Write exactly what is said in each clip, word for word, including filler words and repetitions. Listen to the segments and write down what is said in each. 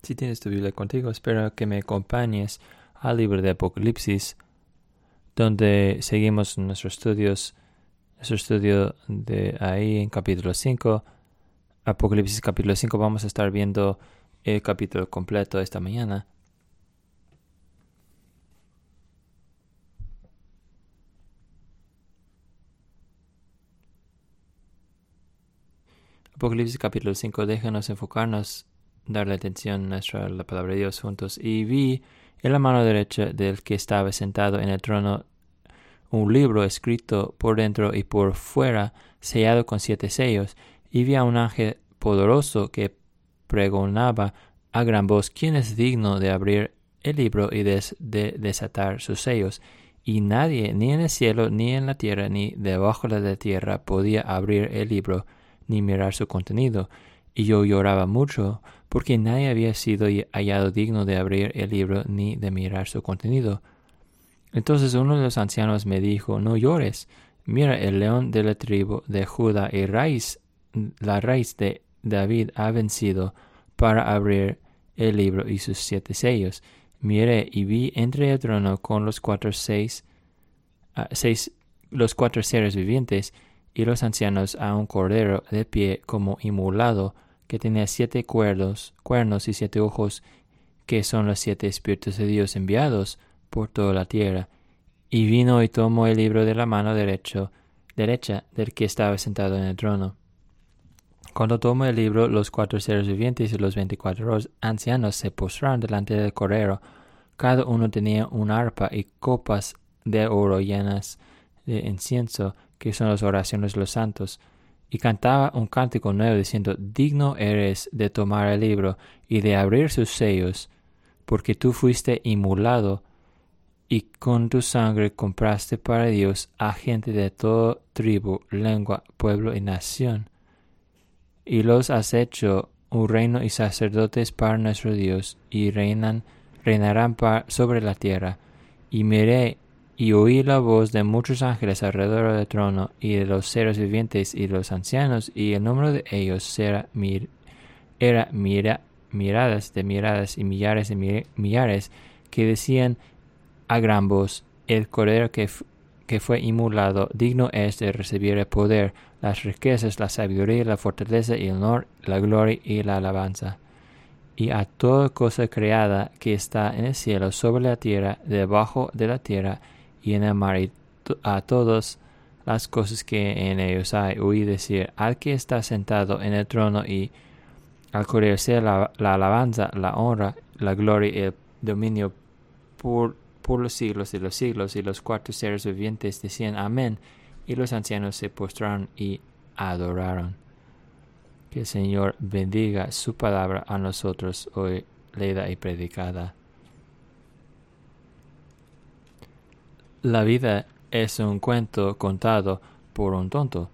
Si tienes tu Biblia contigo, espero que me acompañes al libro de Apocalipsis, donde seguimos nuestros estudios, nuestro estudio de ahí en capítulo cinco. Apocalipsis capítulo cinco, vamos a estar viendo el capítulo completo esta mañana. Apocalipsis capítulo cinco, déjanos enfocarnos, darle atención a nuestra, la palabra de Dios juntos. Y vi en la mano derecha del que estaba sentado en el trono un libro escrito por dentro y por fuera, sellado con siete sellos, y vi a un ángel poderoso que pregonaba a gran voz: ¿quién es digno de abrir el libro y des, de desatar sus sellos? Y nadie, ni en el cielo, ni en la tierra, ni debajo de la tierra, podía abrir el libro, ni mirar su contenido. Y yo lloraba mucho, porque nadie había sido hallado digno de abrir el libro, ni de mirar su contenido. Entonces uno de los ancianos me dijo: no llores, mira, el león de la tribu de Judá y raíz, la raíz de David ha vencido para abrir el libro y sus siete sellos. Miré y vi entre el trono con los cuatro seis, uh, seis los cuatro seres vivientes y los ancianos a un cordero de pie como inmolado, que tenía siete cuernos, cuernos y siete ojos, que son los siete espíritus de Dios enviados por toda la tierra. Y vino y tomó el libro de la mano derecho, derecha del que estaba sentado en el trono. Cuando tomó el libro, los cuatro seres vivientes y los veinticuatro ancianos se postraron delante del cordero. Cada uno tenía un arpa y copas de oro llenas de incienso, que son las oraciones de los santos, y cantaba un cántico nuevo diciendo: digno eres de tomar el libro y de abrir sus sellos, porque tú fuiste inmolado, y con tu sangre compraste para Dios a gente de toda tribu, lengua, pueblo y nación, y los has hecho un reino y sacerdotes para nuestro Dios, y reinan, reinarán para, sobre la tierra. Y miré y oí la voz de muchos ángeles alrededor del trono, y de los seres vivientes y de los ancianos, y el número de ellos era, mir, era mira, miradas de miradas y millares de mir, millares, que decían a gran voz: el cordero que, que fue inmolado, digno es de recibir el poder, las riquezas, la sabiduría, la fortaleza y el honor, la gloria y la alabanza. Y a toda cosa creada que está en el cielo, sobre la tierra, debajo de la tierra y en el mar, y a todas las cosas que en ellos hay, oí decir al que está sentado en el trono y al cordero sea la, la alabanza, la honra, la gloria y el dominio por por los siglos de los siglos. Y los cuatro seres vivientes decían: amén. Y los ancianos se postraron y adoraron. Que el Señor bendiga su palabra a nosotros hoy, leída y predicada. La vida es un cuento contado por un tonto,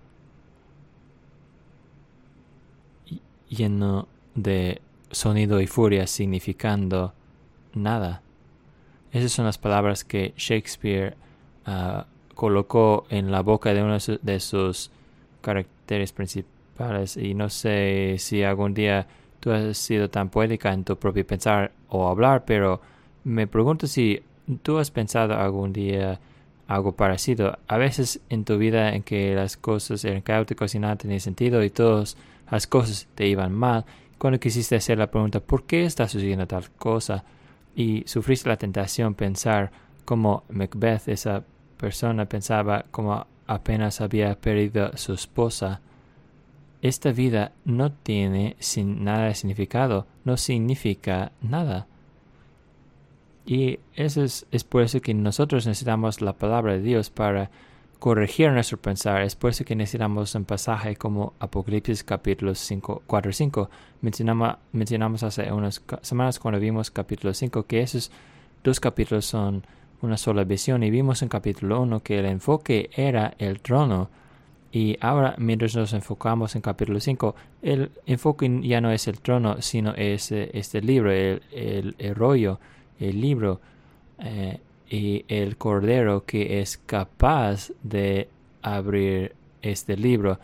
lleno de sonido y furia, significando nada. Esas son las palabras que Shakespeare uh, colocó en la boca de uno de sus caracteres principales. Y no sé si algún día tú has sido tan poética en tu propio pensar o hablar, pero me pregunto si tú has pensado algún día algo parecido. A veces en tu vida en que las cosas eran caóticas y nada tenía sentido y todas las cosas te iban mal, cuando quisiste hacer la pregunta: ¿por qué está sucediendo tal cosa? Y sufriste la tentación pensar como Macbeth, esa persona pensaba como apenas había perdido a su esposa. Esta vida no tiene sin nada de significado, no significa nada. Y eso es, es por eso que nosotros necesitamos la palabra de Dios para corregir nuestro pensar. Es por eso que necesitamos un pasaje como Apocalipsis capítulo cinco, cuatro y cinco. Mencionamos, mencionamos hace unas semanas cuando vimos capítulo cinco que esos dos capítulos son una sola visión, y vimos en capítulo uno que el enfoque era el trono. Y ahora, mientras nos enfocamos en capítulo cinco, el enfoque ya no es el trono, sino es este libro, el, el, el rollo, el libro, eh, y el cordero que es capaz de abrir este libro.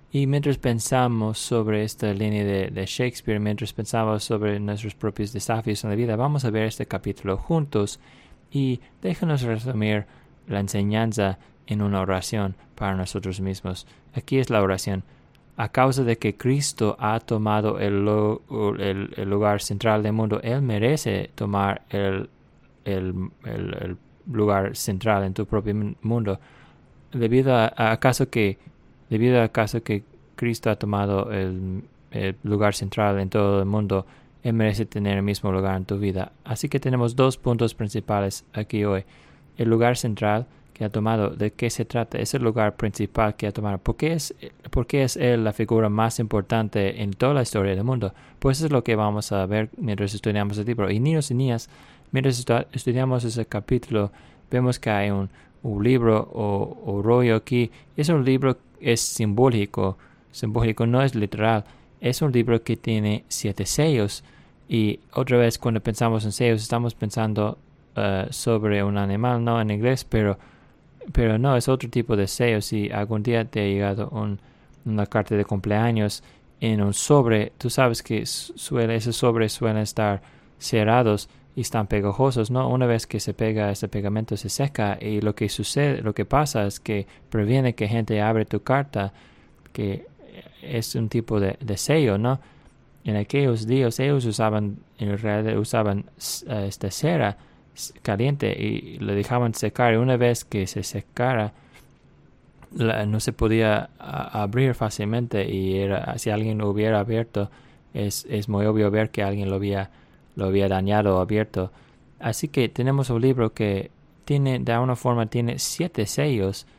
Y mientras pensamos sobre esta línea de, de Shakespeare, mientras pensamos sobre nuestros propios desafíos en la vida, vamos a ver este capítulo juntos y déjanos resumir la enseñanza en una oración para nosotros mismos. Aquí es la oración. A causa de que Cristo ha tomado el, lo, el, el lugar central del mundo, Él merece tomar el, el, el, el lugar central en tu propio mundo. Debido a, a acaso que Debido a caso que Cristo ha tomado el, el lugar central en todo el mundo, Él merece tener el mismo lugar en tu vida. Así que tenemos dos puntos principales aquí hoy. El lugar central que ha tomado, ¿de qué se trata? Es el lugar principal que ha tomado. ¿Por qué es, por qué es Él la figura más importante en toda la historia del mundo? Pues eso es lo que vamos a ver mientras estudiamos el libro. Y niños y niñas, mientras estudiamos ese capítulo, vemos que hay un, un libro o, o rollo aquí. Es un libro es simbólico, simbólico no es literal, es un libro que tiene siete sellos y otra vez cuando pensamos en sellos estamos pensando uh, sobre un animal, no en inglés, pero, pero no, es otro tipo de sellos. Si algún día te ha llegado un, una carta de cumpleaños en un sobre, tú sabes que suele, esos sobres suelen estar cerrados y están pegajosos, ¿no? Una vez que se pega ese pegamento se seca y lo que sucede, lo que pasa es que previene que gente abre tu carta, que es un tipo de, de sello, ¿no? En aquellos días ellos usaban, en realidad usaban uh, esta cera caliente y lo dejaban secar y una vez que se secara la, no se podía a, abrir fácilmente y era, si alguien lo hubiera abierto es, es muy obvio ver que alguien lo había lo había dañado o abierto. Así que tenemos un libro que tiene, de alguna forma, tiene siete sellos.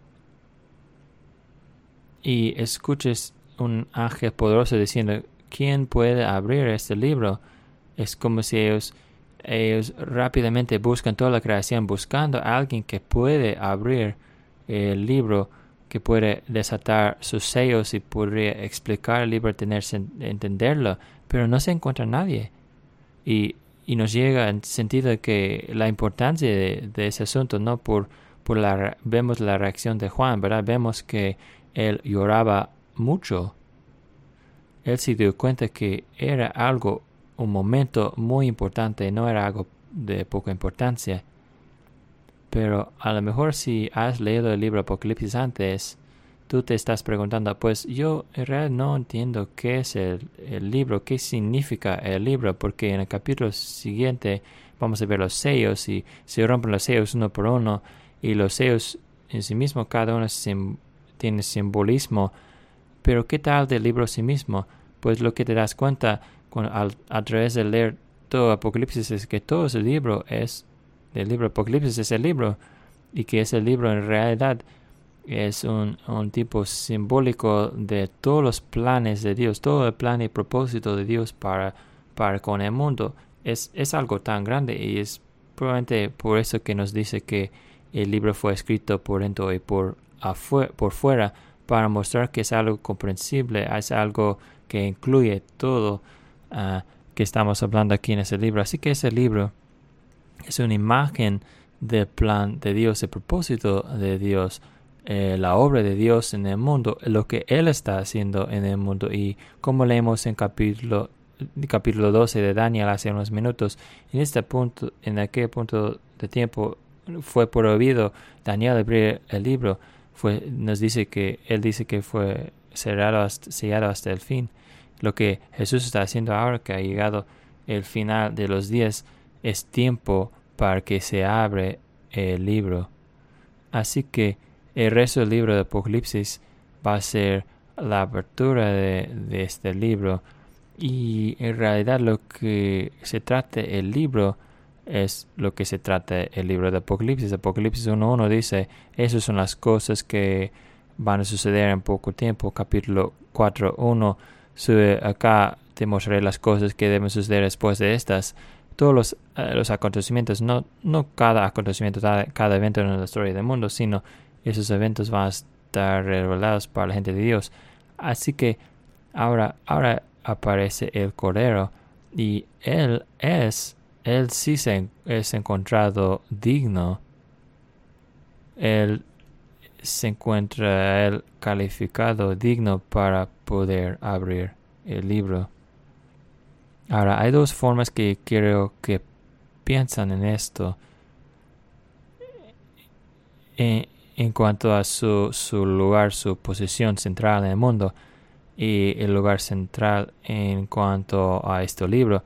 Y escuches un ángel poderoso diciendo, ¿quién puede abrir este libro? Es como si ellos, ellos rápidamente buscan toda la creación, buscando a alguien que puede abrir el libro, que puede desatar sus sellos y podría explicar el libro, tenerse, entenderlo, pero no se encuentra nadie. Y, y nos llega en sentido de que la importancia de, de ese asunto, no por, por la vemos la reacción de Juan, ¿verdad? Vemos que él lloraba mucho. Él se dio cuenta que era algo, un momento muy importante, no era algo de poca importancia. Pero a lo mejor si has leído el libro Apocalipsis antes, tú te estás preguntando, pues yo en realidad no entiendo qué es el, el libro, qué significa el libro, porque en el capítulo siguiente vamos a ver los sellos y se rompen los sellos uno por uno y los sellos en sí mismo, cada uno sim, tiene simbolismo. Pero ¿qué tal del libro en sí mismo? Pues lo que te das cuenta con, al, a través de leer todo Apocalipsis es que todo ese libro es, el libro Apocalipsis es el libro y que ese libro en realidad es un, un tipo simbólico de todos los planes de Dios, todo el plan y propósito de Dios para, para con el mundo. Es, es algo tan grande y es probablemente por eso que nos dice que el libro fue escrito por dentro y por, afuera, por fuera, para mostrar que es algo comprensible, es algo que incluye todo uh, que estamos hablando aquí en ese libro. Así que ese libro es una imagen del plan de Dios, el propósito de Dios, Eh, la obra de Dios en el mundo, lo que Él está haciendo en el mundo. Y como leemos en capítulo, capítulo doce de Daniel hace unos minutos, en este punto, en aquel punto de tiempo, fue prohibido Daniel abrir el libro. Fue, nos dice que Él dice que fue cerrado hasta, sellado hasta el fin. Lo que Jesús está haciendo ahora que ha llegado el final de los días, es tiempo para que se abre el libro. Así que el resto del libro de Apocalipsis va a ser la apertura de, de este libro. Y en realidad lo que se trata el libro es lo que se trata el libro de Apocalipsis. Apocalipsis uno uno dice, esas son las cosas que van a suceder en poco tiempo. Capítulo cuatro uno, acá te mostraré las cosas que deben suceder después de estas. Todos los, uh, los acontecimientos, no, no cada acontecimiento, cada, cada evento en la historia del mundo, sino esos eventos van a estar revelados para la gente de Dios. Así que ahora, ahora aparece el Cordero y Él es, Él sí se es encontrado digno. Él se encuentra él calificado, digno para poder abrir el libro. Ahora, hay dos formas que quiero que piensan en esto. En, en cuanto a su, su lugar, su posición central en el mundo y el lugar central en cuanto a este libro,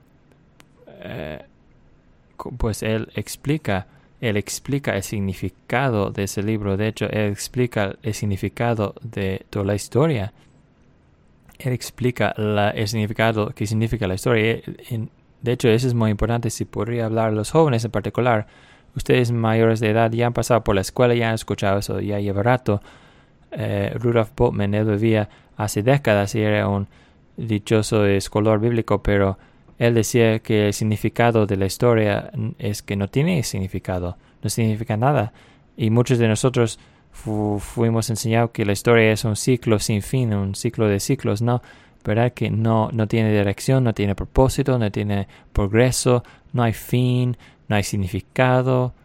eh, pues él explica, él explica el significado de ese libro. De hecho, él explica el significado de toda la historia. Él explica la, el significado que significa la historia. De hecho, eso es muy importante. Si podría hablar a los jóvenes en particular, ustedes mayores de edad ya han pasado por la escuela, ya han escuchado eso, ya lleva rato. Eh, Rudolf Bultmann, él vivía hace décadas y era un dichoso escolar bíblico, pero él decía que el significado de la historia es que no tiene significado, no significa nada. Y muchos de nosotros fu- fuimos enseñados que la historia es un ciclo sin fin, un ciclo de ciclos, ¿no? ¿Verdad? Que no, no tiene dirección, no tiene propósito, no tiene progreso, no hay fin, no hay significado.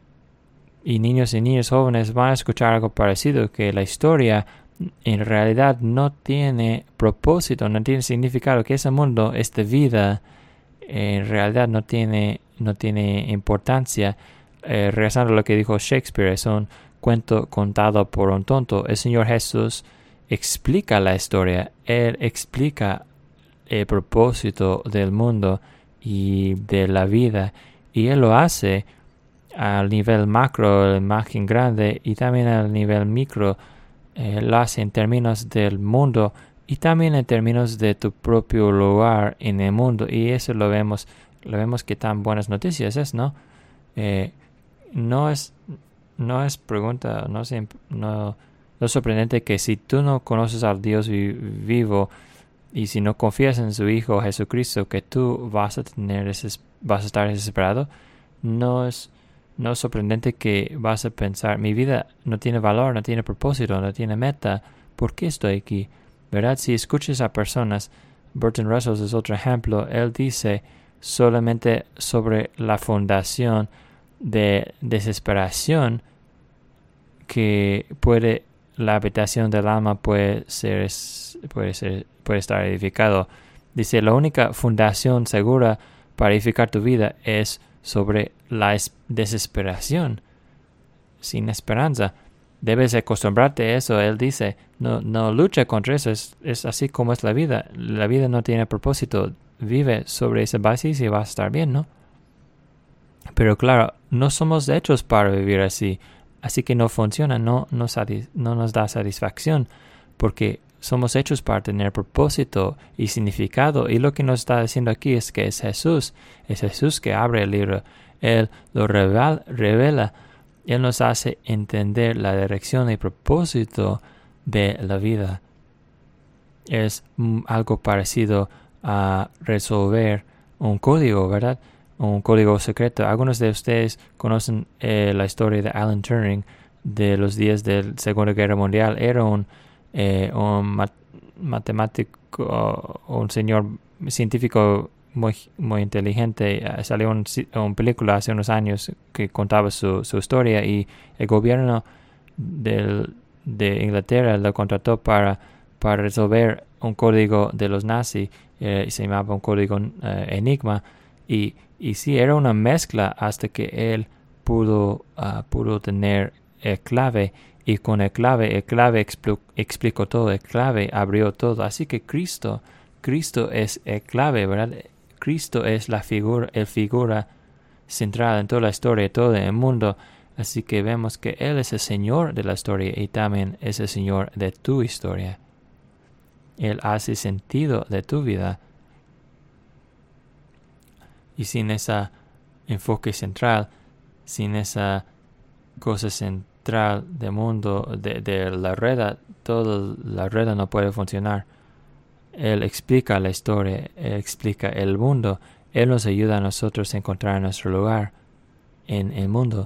Y niños y niñas jóvenes van a escuchar algo parecido, que la historia en realidad no tiene propósito, no tiene significado, que ese mundo, esta vida, en realidad no tiene, no tiene importancia. Eh, regresando a lo que dijo Shakespeare, es un cuento contado por un tonto. El Señor Jesús explica la historia, Él explica el propósito del mundo y de la vida, y Él lo hace al nivel macro, la imagen grande, y también al nivel micro. Eh, lo hace en términos del mundo y también en términos de tu propio lugar en el mundo, y eso lo vemos, lo vemos que tan buenas noticias es, ¿no? Eh, no es, no es pregunta, no es, no, no es sorprendente que si tú no conoces al Dios vi- vivo y si no confías en su Hijo Jesucristo, que tú vas a tener ese, vas a estar desesperado. No es No es sorprendente que vas a pensar, mi vida no tiene valor, no tiene propósito, no tiene meta. ¿Por qué estoy aquí? ¿Verdad? Si escuchas a personas, Burton Russell es otro ejemplo, él dice solamente sobre la fundación de desesperación que puede, la habitación del alma puede ser, puede ser, puede estar edificado. Dice, la única fundación segura para edificar tu vida es sobre la desesperación, sin esperanza. Debes acostumbrarte a eso. Él dice, no, no lucha contra eso, es, es así como es la vida. La vida no tiene propósito. Vive sobre esa base y vas a estar bien, ¿no? Pero claro, no somos hechos para vivir así, así que no funciona, no, no, no nos da satisfacción, porque somos hechos para tener propósito y significado. Y lo que nos está diciendo aquí es que es Jesús. Es Jesús que abre el libro. Él lo revela, revela. Él nos hace entender la dirección y propósito de la vida. Es mm, algo parecido a resolver un código, ¿verdad? Un código secreto. Algunos de ustedes conocen eh, la historia de Alan Turing de los días de la Segunda Guerra Mundial. Era un Eh, un mat- matemático, un señor científico muy, muy inteligente. Uh, salió una un película hace unos años que contaba su, su historia, y el gobierno del, de Inglaterra lo contrató para, para resolver un código de los nazis, eh, y se llamaba un código uh, Enigma, y, y sí, era una mezcla hasta que él pudo, uh, pudo tener el clave. Y con el clave, el clave expl- explicó todo, el clave abrió todo. Así que Cristo, Cristo es el clave, ¿verdad? Cristo es la figura, el figura central en toda la historia, todo el mundo. Así que vemos que Él es el Señor de la historia y también es el Señor de tu historia. Él hace sentido de tu vida. Y sin ese enfoque central, sin esa cosa central, del mundo, de, de la rueda, toda la rueda no puede funcionar. Él explica la historia, Él explica el mundo, Él nos ayuda a nosotros a encontrar nuestro lugar en el mundo.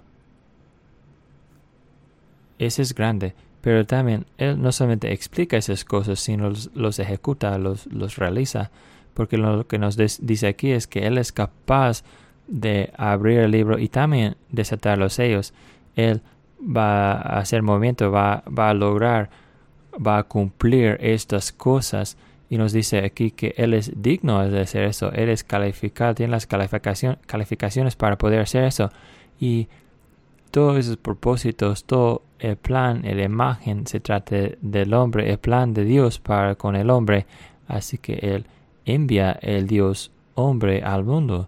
Ese es grande, pero también Él no solamente explica esas cosas, sino los, los ejecuta, los, los realiza, porque lo que nos des, dice aquí es que Él es capaz de abrir el libro y también desatar los sellos. Él va a hacer movimiento, va, va a lograr, va a cumplir estas cosas. Y nos dice aquí que Él es digno de hacer eso. Él es calificado, tiene las calificación, calificaciones para poder hacer eso. Y todos esos propósitos, todo el plan, la imagen, se trata del hombre, el plan de Dios para con el hombre. Así que Él envía el Dios hombre al mundo.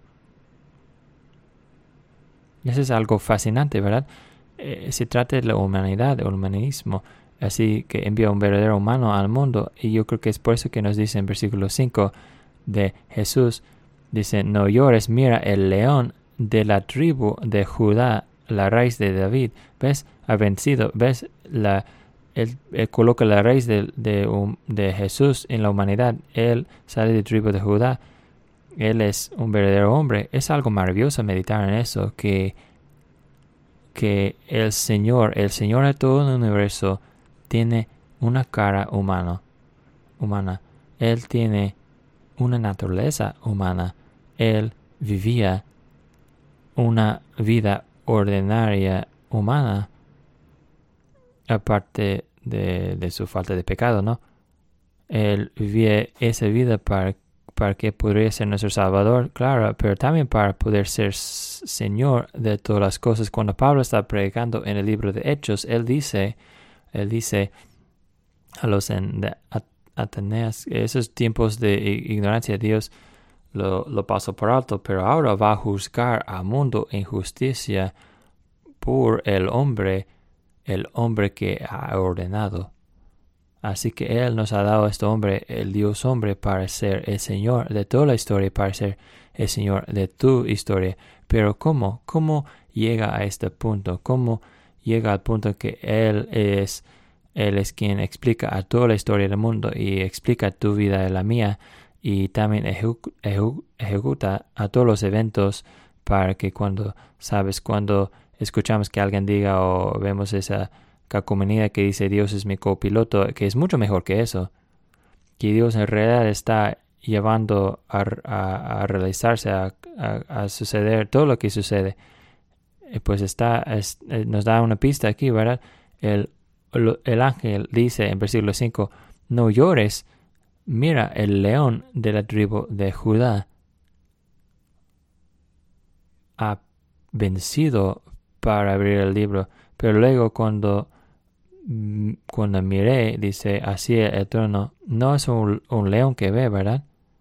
Eso es algo fascinante, ¿verdad? Eh, se trata de la humanidad, el humanismo. Así que envía un verdadero humano al mundo. Y yo creo que es por eso que nos dice en versículo cinco de Jesús, dice, no llores, mira el león de la tribu de Judá, la raíz de David. ¿Ves? Ha vencido. ¿Ves? La, él, él coloca la raíz de, de, um, de Jesús en la humanidad. Él sale de la tribu de Judá. Él es un verdadero hombre. Es algo maravilloso meditar en eso, que, que el Señor, el Señor de todo el universo, tiene una cara humana, humana. Él tiene una naturaleza humana. Él vivía una vida ordinaria humana, aparte de, de su falta de pecado, ¿no? Él vivía esa vida para, para que podría ser nuestro Salvador, claro, pero también para poder ser Señor de todas las cosas. Cuando Pablo está predicando en el libro de Hechos, él dice, él dice a los en, de Ateneas, esos tiempos de ignorancia, Dios lo, lo pasó por alto, pero ahora va a juzgar al mundo en justicia por el hombre, el hombre que ha ordenado. Así que Él nos ha dado a este hombre, el Dios hombre, para ser el Señor de toda la historia, para ser el Señor de tu historia. Pero ¿cómo? ¿Cómo llega a este punto? ¿Cómo llega al punto que Él es, Él es quien explica a toda la historia del mundo y explica tu vida y la mía, y también ejecu ejecu ejecuta a todos los eventos para que cuando, sabes, cuando escuchamos que alguien diga o vemos esa cacomanía que dice Dios es mi copiloto, que es mucho mejor que eso, que Dios en realidad está llevando a, a, a realizarse, a, a, a suceder todo lo que sucede, pues está, es, nos da una pista aquí, ¿verdad? El, el, el ángel dice en versículo cinco, no llores, mira el león de la tribu de Judá ha vencido para abrir el libro. Pero luego cuando cuando miré, dice, así el trono, no es un, un león que ve, ¿verdad?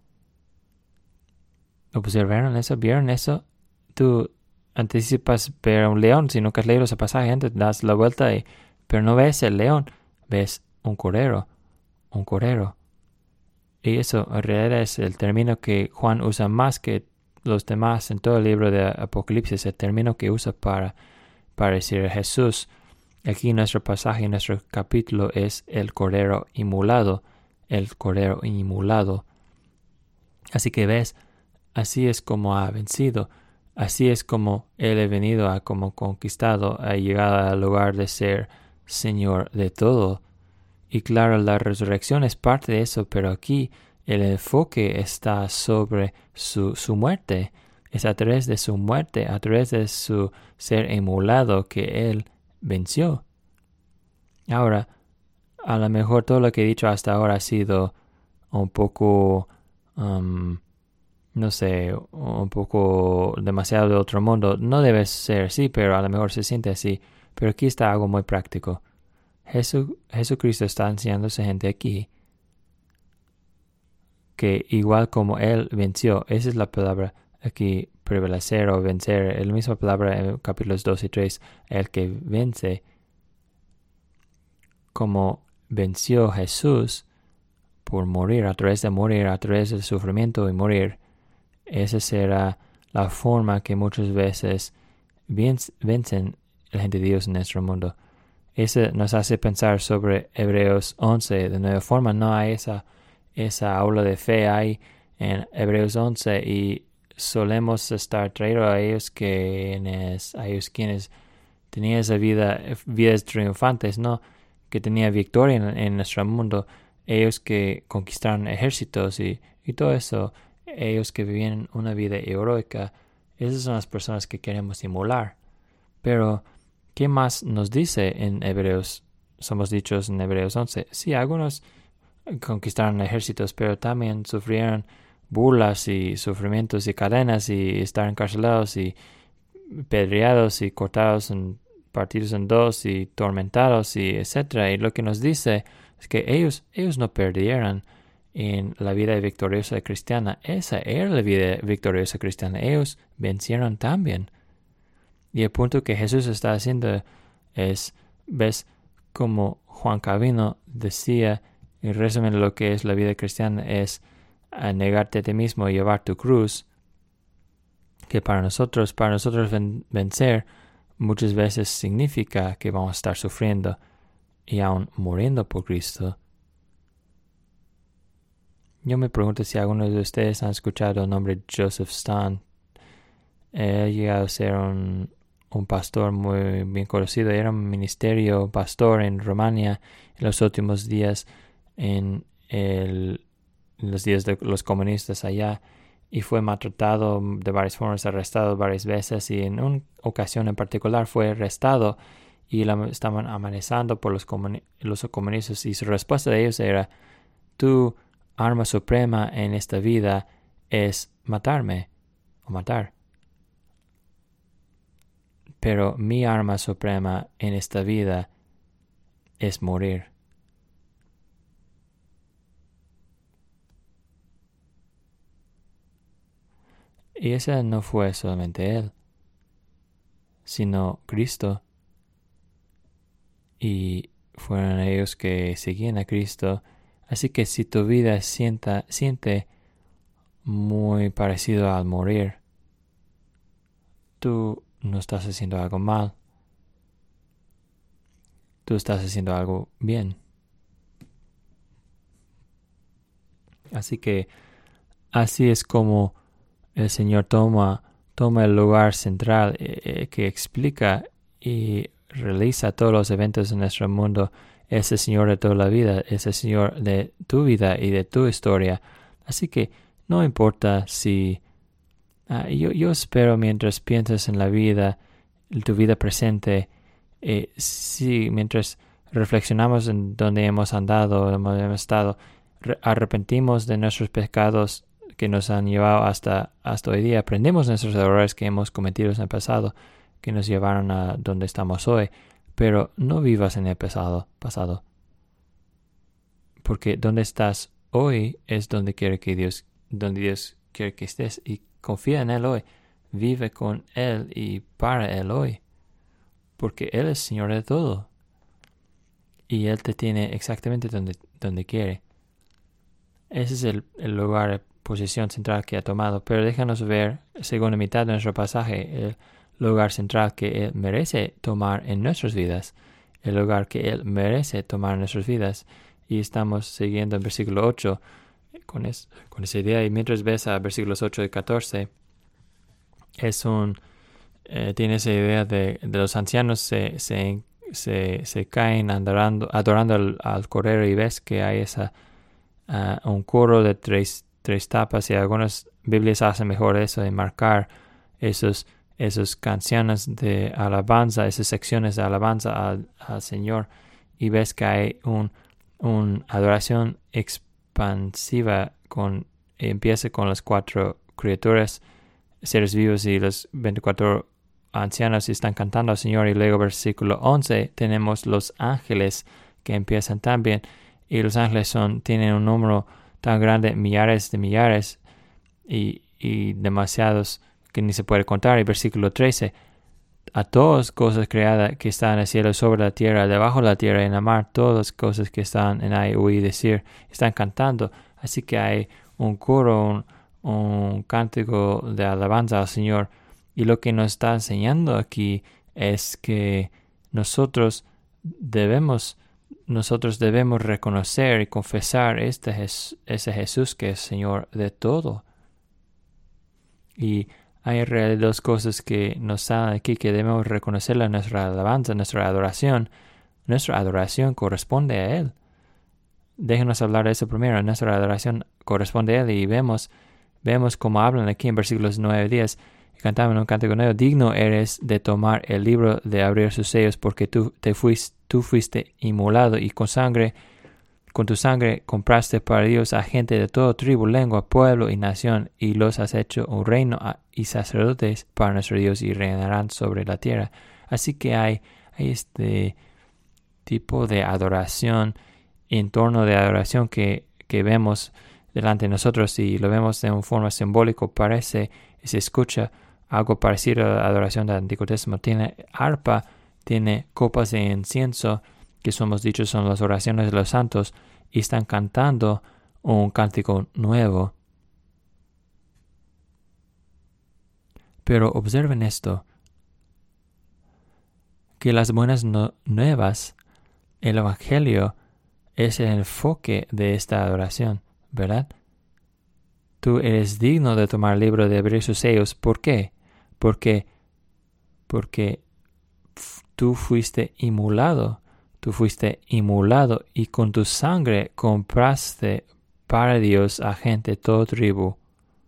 ¿Observaron eso? ¿Vieron eso? Tú anticipas ver a un león, si nunca has leído ese pasaje, antes das la vuelta, y, pero no ves el león, ves un cordero, un cordero. Y eso en realidad es el término que Juan usa más que los demás en todo el libro de Apocalipsis, el término que usa para, para decir a Jesús. Aquí nuestro pasaje, nuestro capítulo es el cordero inmolado, el cordero inmolado. Así que ves, así es como ha vencido, así es como Él ha venido, a como conquistado, ha llegado al lugar de ser Señor de todo. Y claro, la resurrección es parte de eso, pero aquí el enfoque está sobre su, su muerte. Es a través de su muerte, a través de su ser inmolado que Él venció. Ahora, a lo mejor todo lo que he dicho hasta ahora ha sido un poco, um, no sé, un poco demasiado de otro mundo. No debe ser así, pero a lo mejor se siente así. Pero aquí está algo muy práctico. Jesu, Jesucristo está enseñando a esa gente aquí que igual como Él venció, esa es la palabra aquí, prevalecer o vencer, la misma palabra en capítulos dos y tres, el que vence, como venció Jesús por morir, a través de morir, a través del sufrimiento y morir. Esa será la forma que muchas veces vencen la gente de Dios en nuestro mundo. Eso nos hace pensar sobre Hebreos once. De nueva forma, no hay esa, esa aula de fe ahí en Hebreos once, y solemos estar traídos a ellos, quienes, a ellos quienes tenían esa vida, vidas triunfantes, ¿no? Que tenía victoria en, en nuestro mundo, ellos que conquistaron ejércitos y, y todo eso, ellos que vivían una vida heroica. Esas son las personas que queremos simular. Pero ¿qué más nos dice en Hebreos? Somos dichos en Hebreos once. Sí, algunos conquistaron ejércitos, pero también sufrieron burlas y sufrimientos y cadenas y estar encarcelados y pedreados y cortados en partidos en dos y tormentados y etcétera. Y lo que nos dice es que ellos, ellos no perdieron en la vida victoriosa cristiana. Esa era la vida victoriosa cristiana. Ellos vencieron también. Y el punto que Jesús está haciendo es, ves, como Juan Calvino decía, en resumen, lo que es la vida cristiana es a negarte a ti mismo y llevar tu cruz, que para nosotros, para nosotros ven, vencer, muchas veces significa que vamos a estar sufriendo y aún muriendo por Cristo. Yo me pregunto si algunos de ustedes han escuchado el nombre Joseph Stan. Él ha llegado a ser un, un pastor muy bien conocido. Era un ministerio pastor en Rumania en los últimos días, en, el, en los días de los comunistas allá, y fue maltratado de varias formas, arrestado varias veces, y en una ocasión en particular fue arrestado y la estaban amenazando por los, comuni- los comunistas, y su respuesta de ellos era: tu arma suprema en esta vida es matarme o matar, pero mi arma suprema en esta vida es morir. Y ese no fue solamente él, sino Cristo. Y fueron ellos que seguían a Cristo. Así que si tu vida sienta, siente muy parecido al morir, tú no estás haciendo algo mal. Tú estás haciendo algo bien. Así que así es como el Señor toma, toma el lugar central eh, que explica y realiza todos los eventos en nuestro mundo. Es el Señor de toda la vida, es el Señor de tu vida y de tu historia. Así que no importa si... Uh, yo, yo espero mientras piensas en la vida, en tu vida presente, eh, si mientras reflexionamos en donde hemos andado, donde hemos estado, re- arrepentimos de nuestros pecados que nos han llevado hasta, hasta hoy día, aprendemos nuestros errores que hemos cometido en el pasado, que nos llevaron a donde estamos hoy, pero no vivas en el pasado, pasado. Porque donde estás hoy es donde quiere que Dios, donde Dios quiere que estés, y confía en Él hoy, vive con Él y para Él hoy, porque Él es Señor de todo, y Él te tiene exactamente donde, donde quiere. Ese es el, el lugar, posición central que ha tomado, pero déjanos ver, segunda mitad de nuestro pasaje, el lugar central que Él merece tomar en nuestras vidas, el lugar que Él merece tomar en nuestras vidas. Y estamos siguiendo en versículo ocho con, es, con esa idea, y mientras ves a versículos ocho y catorce, es un, eh, tiene esa idea de, de los ancianos se, se, se, se caen adorando, adorando al, al Cordero, y ves que hay esa uh, un coro de tres tres tapas, y algunas Biblias hacen mejor eso de marcar esos, esos canciones de alabanza, esas secciones de alabanza al, al Señor, y ves que hay un, un adoración expansiva, con empieza con las cuatro criaturas, seres vivos, y los veinticuatro ancianos están cantando al Señor, y luego versículo once tenemos los ángeles que empiezan también, y los ángeles son, tienen un número tan grande, millares de millares, y, y demasiados que ni se puede contar. Y versículo trece, a todas cosas creadas que están en el cielo, sobre la tierra, debajo de la tierra y en la mar, todas las cosas que están en ahí, oí decir, están cantando. Así que hay un coro, un, un cántico de alabanza al Señor. Y lo que nos está enseñando aquí es que nosotros debemos Nosotros debemos reconocer y confesar este Jes- ese Jesús que es Señor de todo. Y hay en realidad dos cosas que nos salen aquí que debemos reconocerla: nuestra alabanza, nuestra adoración. Nuestra adoración corresponde a Él. Déjenos hablar de eso primero. Nuestra adoración corresponde a Él, y vemos, vemos como hablan aquí en versículos nueve y diez. Y cantaban un cántico nuevo. Digno eres de tomar el libro, de abrir sus sellos, porque tú, te fuiste, tú fuiste inmolado y con sangre, con tu sangre compraste para Dios a gente de todo tribu, lengua, pueblo y nación, y los has hecho un reino y sacerdotes para nuestro Dios y reinarán sobre la tierra. Así que hay, hay este tipo de adoración, entorno de adoración que, que vemos delante de nosotros y lo vemos de una forma simbólica. Parece, se escucha algo parecido a la adoración del Antiguo Testamento. Tiene arpa, tiene copas de incienso, que somos dichos son las oraciones de los santos, y están cantando un cántico nuevo. Pero observen esto, que las buenas no, nuevas, el Evangelio, es el enfoque de esta adoración, ¿verdad? Tú eres digno de tomar el libro, de abrir sus sellos. ¿Por qué? Porque, porque tú fuiste inmolado, tú fuiste inmolado y con tu sangre compraste para Dios a gente de toda tribu.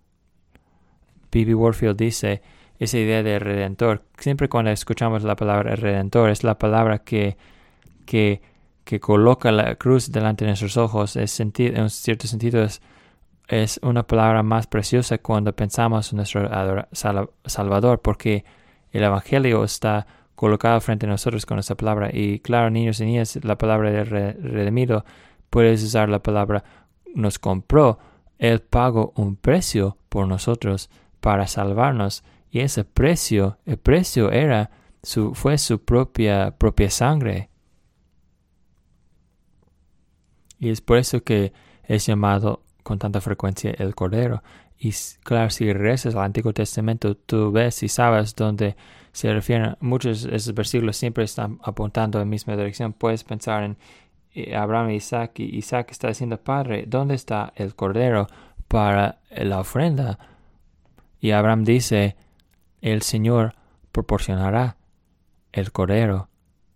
B B Warfield dice, esa idea de redentor, siempre cuando escuchamos la palabra redentor, es la palabra que, que, que coloca la cruz delante de nuestros ojos. Es senti- en un cierto sentido es, es una palabra más preciosa cuando pensamos en nuestro adora- sal- Salvador, porque el Evangelio está colocado frente a nosotros con esa palabra. Y claro, niños y niñas, la palabra de re- redimido, puedes usar la palabra nos compró. Él pagó un precio por nosotros para salvarnos, y ese precio, el precio era su, fue su propia, propia sangre. Y es por eso que es llamado con tanta frecuencia el Cordero. Y claro, si regresas al Antiguo Testamento, tú ves y sabes dónde se refieren. Muchos de esos versículos siempre están apuntando en la misma dirección. Puedes pensar en Abraham e Isaac, y Isaac está diciendo, Padre, ¿dónde está el Cordero para la ofrenda? Y Abraham dice, el Señor proporcionará el Cordero.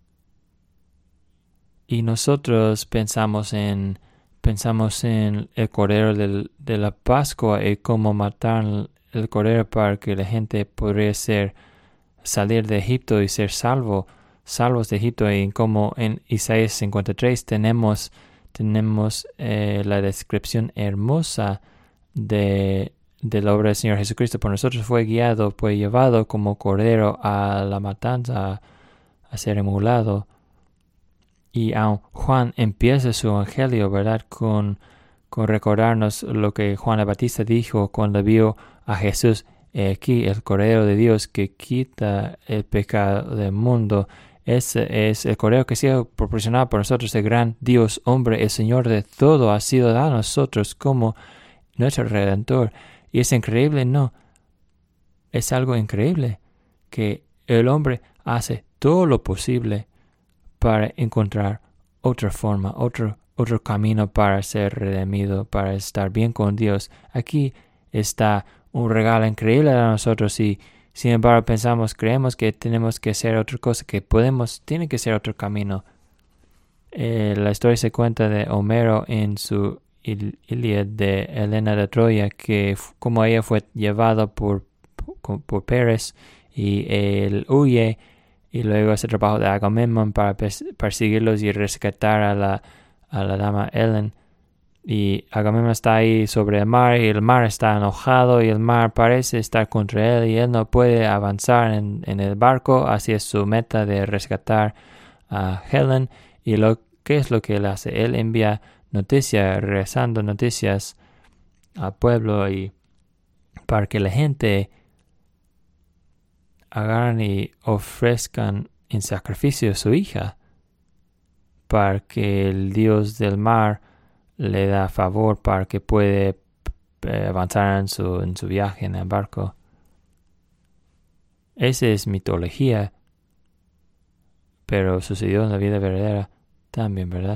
Y nosotros pensamos en pensamos en el Cordero del, de la Pascua y cómo matar el Cordero para que la gente podría ser salir de Egipto y ser salvo, salvos de Egipto, y como en Isaías cincuenta y tres tenemos tenemos eh, la descripción hermosa de de la obra del Señor Jesucristo. Por nosotros fue guiado, fue llevado como cordero a la matanza, a ser emulado. Y aun Juan empieza su evangelio, ¿verdad?, con, con recordarnos lo que Juan el Bautista dijo cuando vio a Jesús. He aquí el Cordero de Dios que quita el pecado del mundo. Ese es el Cordero que ha sido proporcionado por nosotros, el gran Dios, hombre, el Señor de todo, ha sido dado a nosotros como nuestro Redentor. Y es increíble, ¿no? Es algo increíble que el hombre hace todo lo posible para encontrar otra forma, otro, otro camino para ser redimido, para estar bien con Dios. Aquí está un regalo increíble a nosotros, y sin embargo pensamos, creemos que tenemos que hacer otra cosa, que podemos, tiene que ser otro camino. Eh, la historia se cuenta de Homero en su Il- Iliad, de Helena de Troya, que f- como ella fue llevada por, por, por Pérez, y él huye, y luego hace trabajo de Agamemnon para perseguirlos y rescatar a la, a la dama Helen. Y Agamemnon está ahí sobre el mar, y el mar está enojado, y el mar parece estar contra él, y él no puede avanzar en, en el barco hacia su meta de rescatar a Helen. Y lo ¿qué es lo que él hace? Él envía noticias, rezando noticias al pueblo, y para que la gente agarren y ofrezcan en sacrificio a su hija, para que el Dios del mar le da favor para que puede eh, avanzar en su, en su viaje en el barco. Esa es mitología, pero sucedió en la vida verdadera también, ¿verdad?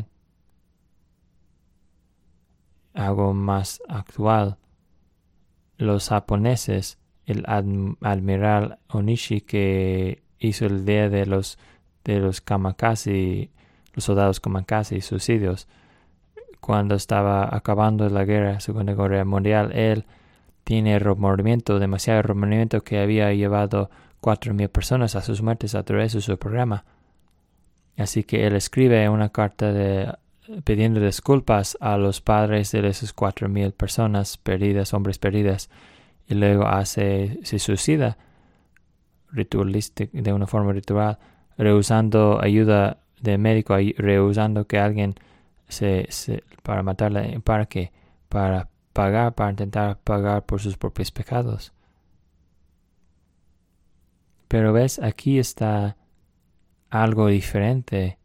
Algo más actual. Los japoneses, el adm- admiral Onishi, que hizo el día de los de los kamikaze, los soldados kamikaze, suicidios, cuando estaba acabando la guerra, Segunda Guerra Mundial, él tiene remordimiento, demasiado remordimiento, que había llevado cuatro mil personas a sus muertes a través de su programa. Así que él escribe una carta de, pidiendo disculpas a los padres de esas cuatro mil personas perdidas, hombres perdidas, y luego hace, se suicida ritualística, de una forma ritual, rehusando ayuda de médico, rehusando que alguien se, se para matarla, para que para pagar, para intentar pagar por sus propios pecados. Pero ves, aquí está algo diferente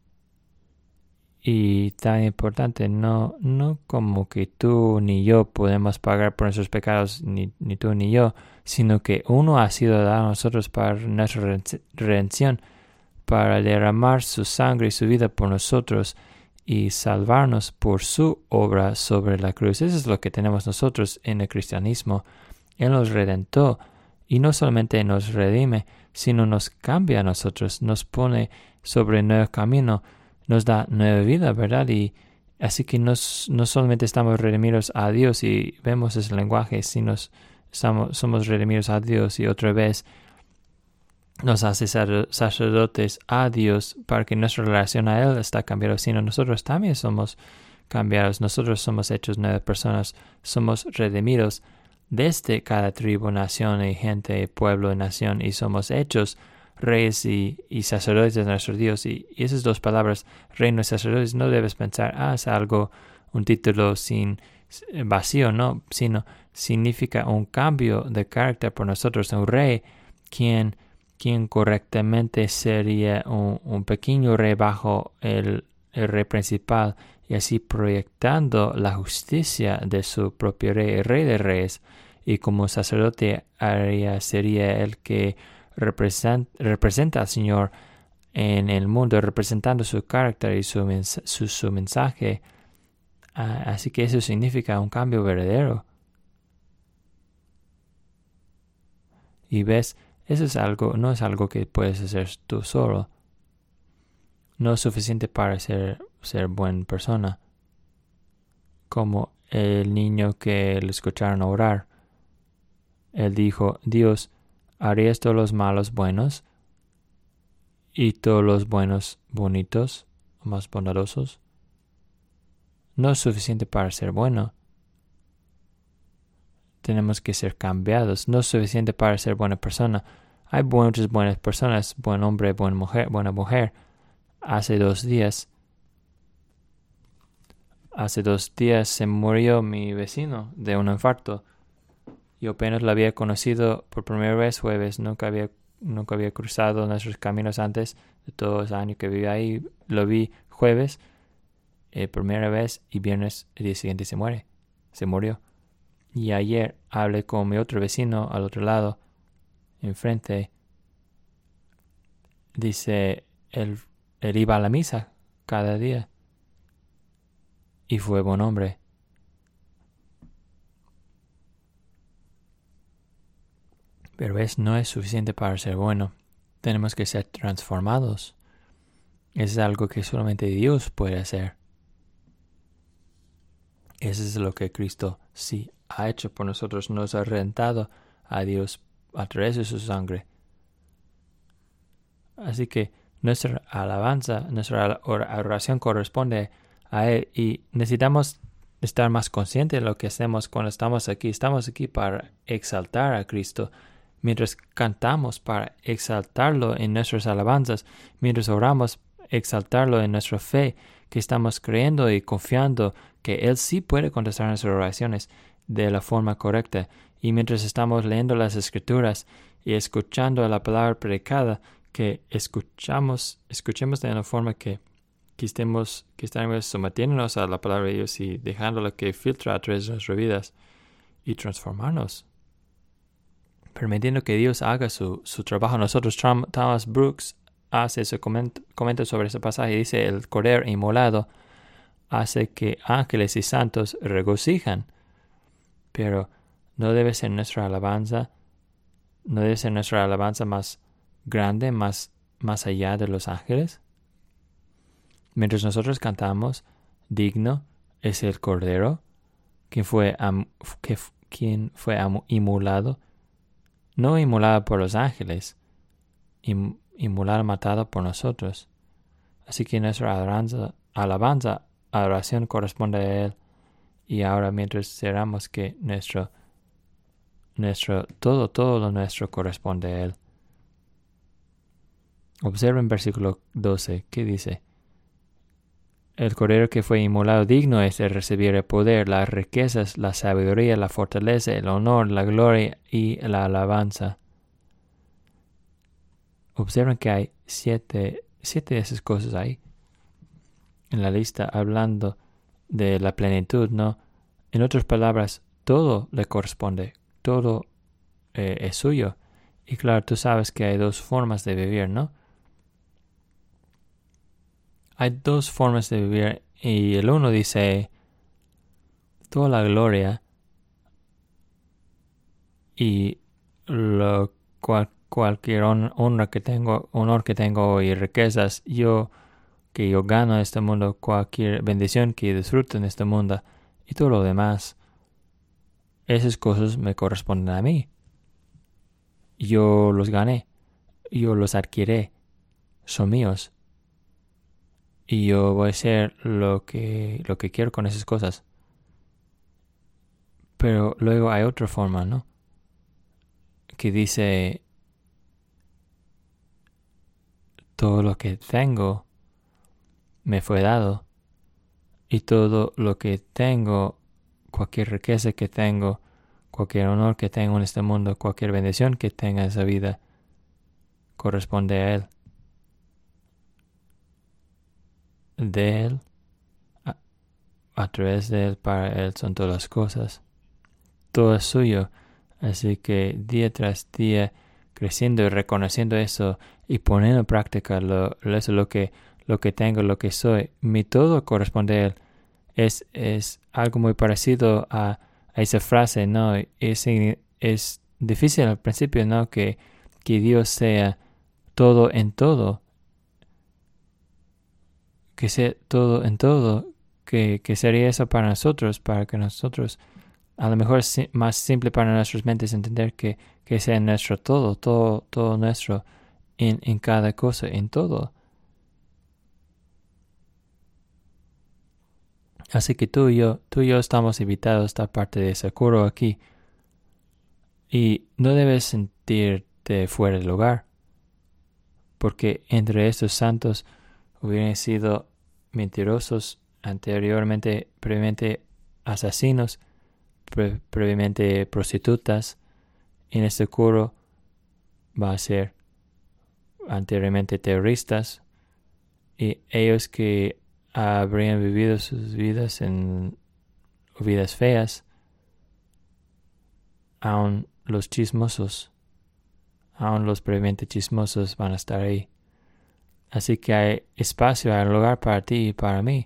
y tan importante. No, no como que tú ni yo podemos pagar por nuestros pecados, ni, ni tú ni yo, sino que uno ha sido dado a nosotros para nuestra redención, para derramar su sangre y su vida por nosotros y salvarnos por su obra sobre la cruz. Eso es lo que tenemos nosotros en el cristianismo. Él nos redentó y no solamente nos redime, sino nos cambia a nosotros, nos pone sobre un nuevo camino, nos da nueva vida, ¿verdad? Y así que nos, no solamente estamos redimidos a Dios y vemos ese lenguaje, sino estamos, somos redimidos a Dios y otra vez nos hace sacerdotes a Dios para que nuestra relación a Él está cambiada, sino nosotros también somos cambiados, nosotros somos hechos nuevas personas, somos redimidos desde cada tribu, nación y gente, pueblo y nación, y somos hechos reyes y, y sacerdotes de nuestro Dios. Y, y esas dos palabras, reino y sacerdotes, no debes pensar, ah, es algo, un título sin vacío, no, sino significa un cambio de carácter por nosotros, un rey, quien, quien correctamente sería un, un pequeño rey bajo el, el rey principal, y así proyectando la justicia de su propio rey, el rey de reyes, y como sacerdote haría, sería el que represent, representa al Señor en el mundo, representando su carácter y su, mens su, su mensaje. Ah, así que eso significa un cambio verdadero. Y ves, eso es algo, no es algo que puedes hacer tú solo. No es suficiente para ser, ser buena persona. Como el niño que le escucharon orar. Él dijo, Dios, ¿harías todos los malos buenos y todos los buenos bonitos, más bondadosos? No es suficiente para ser bueno. Tenemos que ser cambiados. No es suficiente para ser buena persona. Hay muchas buenas personas, buen hombre, buena mujer, buena mujer. Hace dos días, hace dos días se murió mi vecino de un infarto. Yo apenas lo había conocido por primera vez jueves. Nunca había, nunca había cruzado nuestros caminos antes de todos los años que vivía ahí. Lo vi jueves, eh, primera vez, y viernes, el día siguiente se muere. Se murió. Y ayer hablé con mi otro vecino al otro lado, enfrente. Dice, él, él iba a la misa cada día. Y fue buen hombre. Pero es, no es suficiente para ser bueno. Tenemos que ser transformados. Es algo que solamente Dios puede hacer. Eso es lo que Cristo sí ha hecho por nosotros. Nos ha rentado a Dios a través de su sangre. Así que nuestra alabanza, nuestra oración corresponde a Él. Y necesitamos estar más conscientes de lo que hacemos cuando estamos aquí. Estamos aquí para exaltar a Cristo. Mientras cantamos, para exaltarlo en nuestras alabanzas. Mientras oramos, exaltarlo en nuestra fe, que estamos creyendo y confiando que Él sí puede contestar nuestras oraciones de la forma correcta. Y mientras estamos leyendo las Escrituras y escuchando la palabra predicada, que escuchamos, escuchemos de una forma que, que estemos, que estemos sometiéndonos a la palabra de Dios y dejándola que filtra a través de nuestras vidas y transformarnos. Permitiendo que Dios haga su, su trabajo. Nosotros, Thomas Brooks hace su comentario comenta sobre ese pasaje. Dice, el cordero inmolado hace que ángeles y santos regocijan. Pero no debe ser nuestra alabanza, no debe ser nuestra alabanza más grande, más, más allá de los ángeles. Mientras nosotros cantamos, digno es el cordero, quien fue, um, que, quien fue inmolado, no inmolado por los ángeles, im, inmolado, matado por nosotros. Así que nuestra alabanza, alabanza, adoración corresponde a Él. Y ahora mientras cerramos que nuestro, nuestro, todo, todo lo nuestro corresponde a Él. Observen versículo doce, ¿qué dice? El cordero que fue inmolado digno es de recibir el poder, las riquezas, la sabiduría, la fortaleza, el honor, la gloria y la alabanza. Observen que hay siete, siete de esas cosas ahí en la lista, hablando de la plenitud, ¿no? En otras palabras, todo le corresponde, todo eh, es suyo. Y claro, tú sabes que hay dos formas de vivir, ¿no? Hay dos formas de vivir y el uno dice, toda la gloria y lo, cual, cualquier honra que tengo, honor que tengo y riquezas, yo que yo gano en este mundo, cualquier bendición que disfruto en este mundo y todo lo demás, esas cosas me corresponden a mí. Yo los gané, yo los adquirí, son míos. Y yo voy a hacer lo que, lo que quiero con esas cosas. Pero luego hay otra forma, ¿no? Que dice, todo lo que tengo me fue dado. Y todo lo que tengo, cualquier riqueza que tengo, cualquier honor que tengo en este mundo, cualquier bendición que tenga en esa vida, corresponde a Él. De Él, a, a través de Él, para Él son todas las cosas. Todo es suyo. Así que día tras día, creciendo y reconociendo eso y poniendo en práctica lo, eso, lo que, lo que tengo, lo que soy, mi todo corresponde a Él. Es, es algo muy parecido a, a esa frase, ¿no? Es, es difícil al principio, ¿no? Que, que Dios sea todo en todo. Que sea todo en todo. Que, que sería eso para nosotros, para que nosotros, a lo mejor es más simple para nuestras mentes entender que, que sea nuestro todo, todo, todo nuestro, en, en cada cosa, en todo. Así que tú y yo, tú y yo estamos invitados a esta parte de Sakuro aquí. Y no debes sentirte fuera del lugar, porque entre estos santos hubieran sido mentirosos, anteriormente, previamente asesinos, pre- previamente prostitutas. Y en este coro va a ser anteriormente terroristas, y ellos que habrían vivido sus vidas en vidas feas, aún los chismosos, aún los previamente chismosos van a estar ahí. Así que hay espacio, hay lugar para ti y para mí.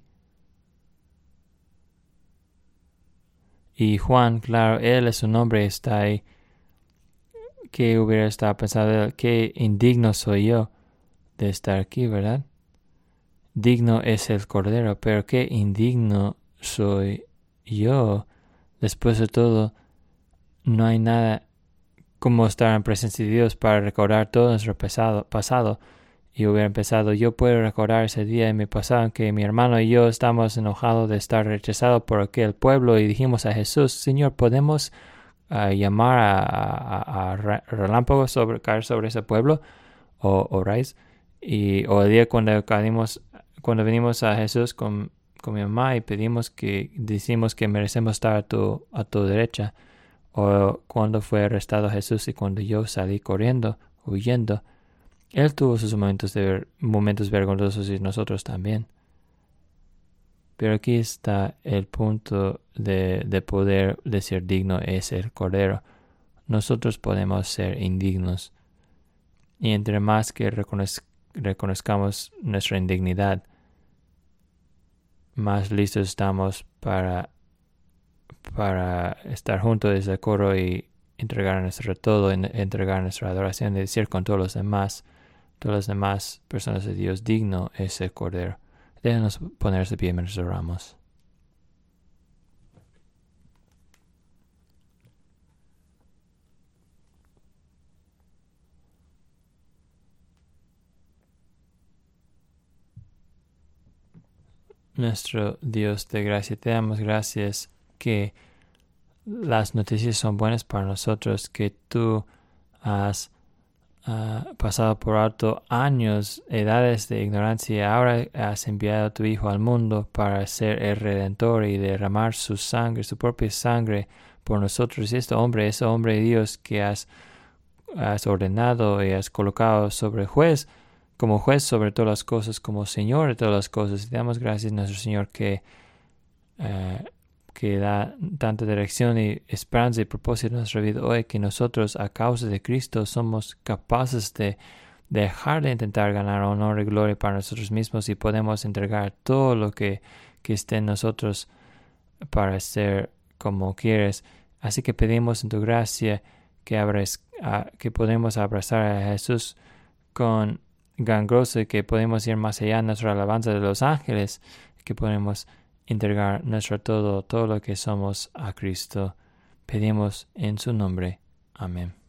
Y Juan, claro, él es un hombre, está ahí. Que hubiera estado pensando, qué indigno soy yo de estar aquí, ¿verdad? Digno es el Cordero, pero qué indigno soy yo. Después de todo, no hay nada como estar en presencia de Dios para recordar todo nuestro pasado. pasado. Y hubiera empezado, yo puedo recordar ese día en mi pasado en que mi hermano y yo estamos enojados de estar rechazados por aquel pueblo y dijimos a Jesús, Señor, ¿podemos uh, llamar a, a, a relámpagos sobre, caer sobre ese pueblo? O, o raíz. Y, o el día cuando caímos, cuando venimos a Jesús con, con mi mamá y pedimos que, decimos que merecemos estar a tu, a tu derecha. O cuando fue arrestado Jesús y cuando yo salí corriendo, huyendo. Él tuvo sus momentos, de ver, momentos vergonzosos y nosotros también. Pero aquí está el punto de, de poder de ser digno, es el Cordero. Nosotros podemos ser indignos. Y entre más que reconoz- reconozcamos nuestra indignidad, más listos estamos para, para estar juntos de ese coro y entregar nuestro todo, entregar nuestra adoración y decir con todos los demás, todas las demás personas de Dios, digno es el Cordero. Déjanos ponerse de pie mientras oramos. nuestro Dios de gracia, te damos gracias que las noticias son buenas para nosotros, que tú has uh, pasado por alto años, edades de ignorancia, y ahora has enviado a tu Hijo al mundo para ser el Redentor y derramar su sangre, su propia sangre por nosotros. Y este hombre, ese hombre de Dios que has, has ordenado y has colocado sobre juez, como juez sobre todas las cosas, como Señor de todas las cosas. Y te damos gracias, nuestro Señor, que, uh, que da tanta dirección y esperanza y propósito en nuestra vida hoy, que nosotros, a causa de Cristo, somos capaces de dejar de intentar ganar honor y gloria para nosotros mismos y podemos entregar todo lo que, que esté en nosotros para ser como quieres. Así que pedimos en tu gracia que, abres, uh, que podemos abrazar a Jesús con gran gozo y que podemos ir más allá en nuestra alabanza de los ángeles, que podemos entregar nuestro todo, todo lo que somos a Cristo. Pedimos en su nombre. Amén.